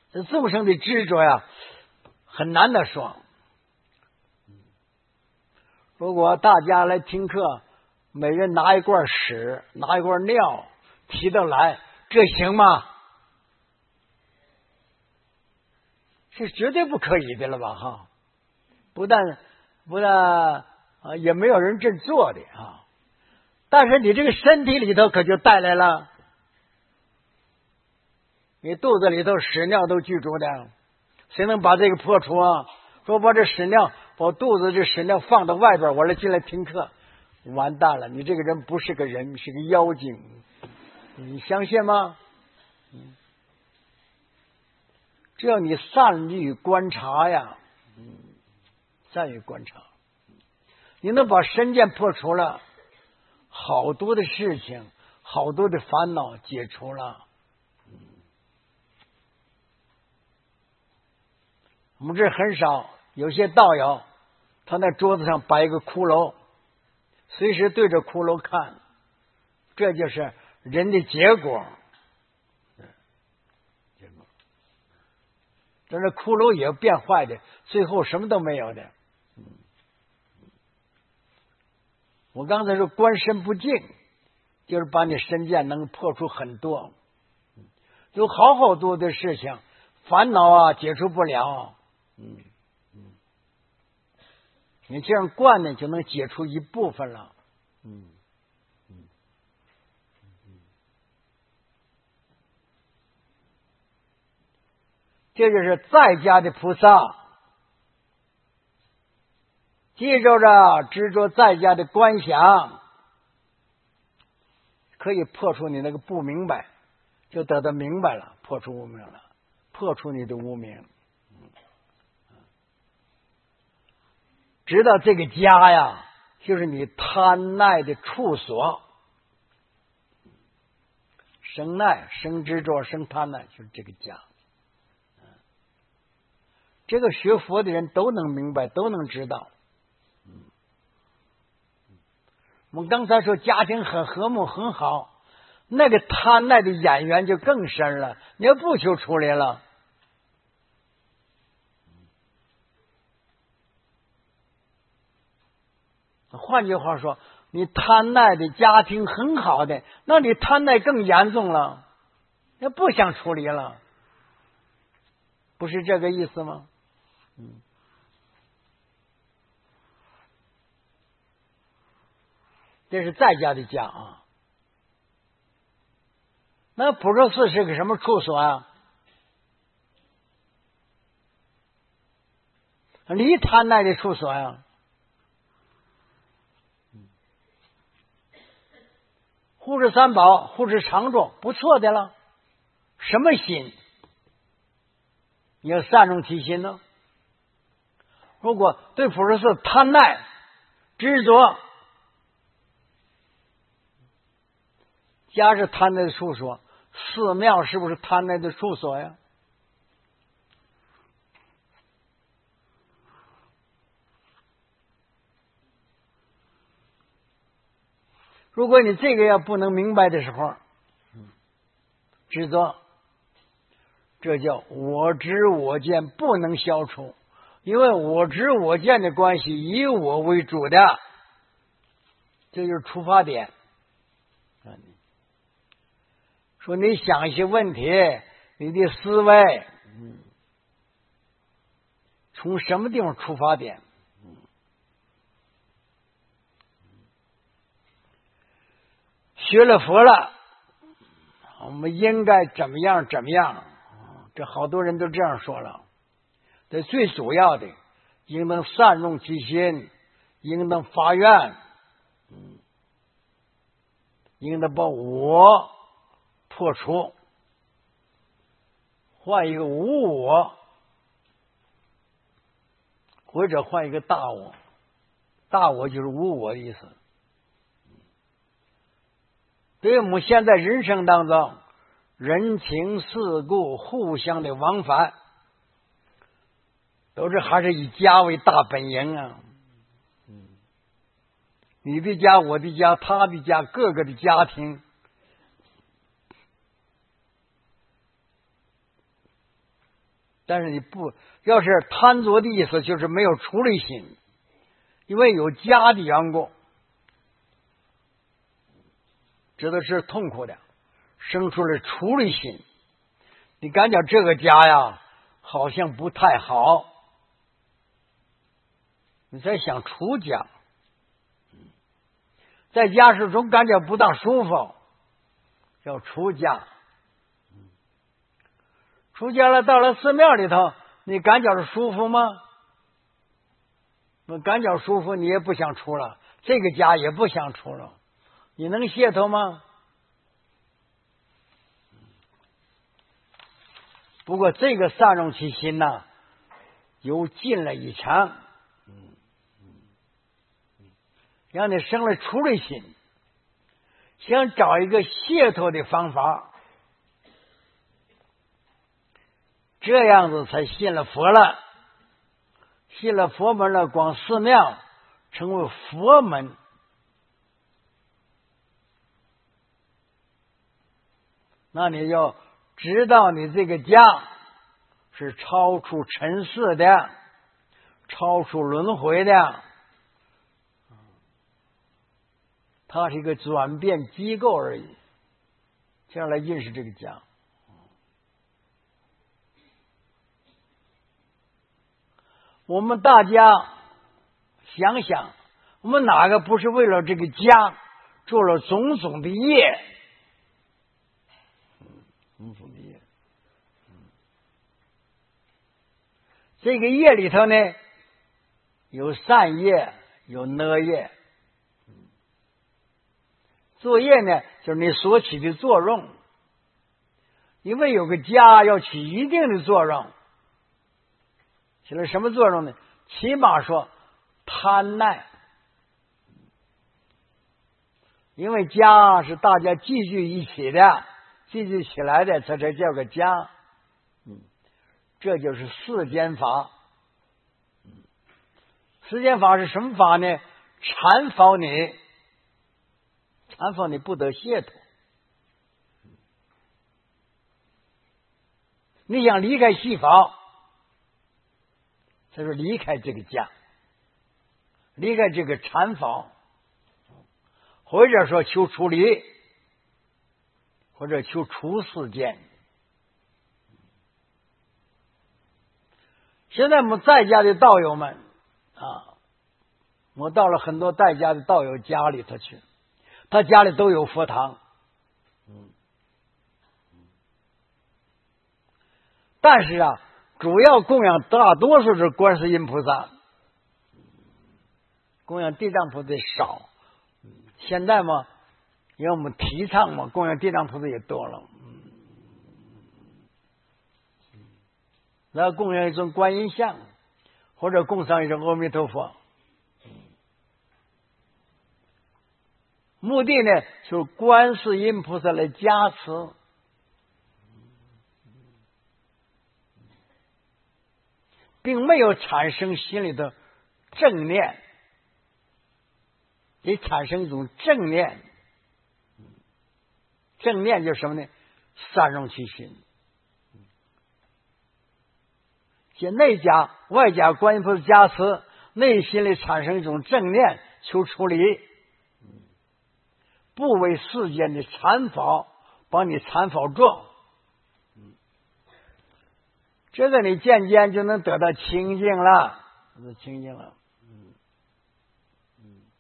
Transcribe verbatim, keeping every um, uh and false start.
这众生的执着呀，很难的说。如果大家来听课，每人拿一罐屎，拿一罐尿提到来，这行吗？是绝对不可以的了吧？哈，不但不但啊，也没有人这做的啊。但是你这个身体里头可就带来了，你肚子里头屎尿都居住的，谁能把这个破除啊？说把这屎尿，把肚子这屎尿放到外边，我来进来听课，完蛋了！你这个人不是个人，是个妖精，你相信吗？嗯，只要你善于观察呀，嗯，善于观察，你能把身见破除了，好多的事情，好多的烦恼解除了。我们这很少，有些道友，他在桌子上摆一个骷髅，随时对着骷髅看，这就是人的结果。结果，但是骷髅也变坏的，最后什么都没有的。我刚才说观身不净，就是把你身见能破除很多，有好好多的事情，烦恼啊解除不了。嗯嗯，你这样观呢，就能解除一部分了。嗯嗯嗯，这就是在家的菩萨，记住着执着在家的观想，可以破除你那个不明白，就得到明白了，破除无明了，破除你的无明。知道这个家呀，就是你贪爱的处所，生爱、生执着、生贪爱，就是这个家。这个学佛的人都能明白，都能知道。我们刚才说家庭很和睦很好，那个贪爱的眼缘就更深了，你要不求处理了。换句话说，你贪爱的家庭很好的，那你贪爱更严重了，那不想处理了，不是这个意思吗？嗯，这是在家的家啊。那普陀寺是个什么处所啊？离贪爱的处所呀。护持三宝，护持常住，不错的了。什么心？你要善用其心呢。如果对普陀寺贪爱、执着，家是贪爱的处所，寺庙是不是贪爱的处所呀？如果你这个要不能明白的时候，执着，这叫我执我见不能消除，因为我执我见的关系以我为主的，这就是出发点。说你想一些问题，你的思维，嗯，从什么地方出发点？学了佛了，我们应该怎么样怎么样？这好多人都这样说了。这最主要的，应当善用其心，应当发愿，应当把我破除，换一个无我，或者换一个大我。大我就是无我的意思。对于我们现在人生当中，人情世故互相的往返，都是还是以家为大本营啊。嗯，你的家、我的家、他的家，各个的家庭， 但是你不要是贪着的意思，就是没有出离心，因为有家的缘故，这都是痛苦的，生出了出离心。你感觉这个家呀，好像不太好，你在想出家，在家是总感觉不大舒服，要出家。出家了，到了寺庙里头，你感觉是舒服吗？感觉舒服，你也不想出了，这个家也不想出了，你能卸脱吗？不过这个散容其心呢，又进了一层，让你生了出离心，想找一个解脱的方法，这样子才信了佛了。信了佛门了，光寺庙成为佛门。那你要知道，你这个家是超出尘世的，超出轮回的，它是一个转变机构而已，这样来认识这个家。我们大家想想，我们哪个不是为了这个家做了种种的业？种种的业，这个业里头呢，有善业，有恶业。作业呢，就是你所起的作用，因为有个家要起一定的作用。起了什么作用呢？起码说贪耐，因为家是大家聚聚一起的，聚聚起来的，这才叫个家。嗯，这就是世间法。世间法是什么法呢？缠缚你，缠缚你不得解脱。你想离开细法，他说离开这个家，离开这个缠缚，或者说求出离，或者求出世间。现在我们在家的道友们啊，我到了很多在家的道友家里头去，他家里都有佛堂，嗯，但是啊，主要供养大多数是观世音菩萨，供养地藏菩萨少。现在嘛，因为我们提倡嘛，供养地藏菩萨也多了。然后供养一尊观音像，或者供上一尊阿弥陀佛，目的呢，就是观世音菩萨来加持。并没有产生心里的正念，得产生一种正念。正念就是什么呢？散容其心。即内家外家观音菩萨加持，内心里产生一种正念，求出离，不为世间的缠缚帮你缠缚住。这个你渐渐就能得到清净了，清净了。嗯嗯，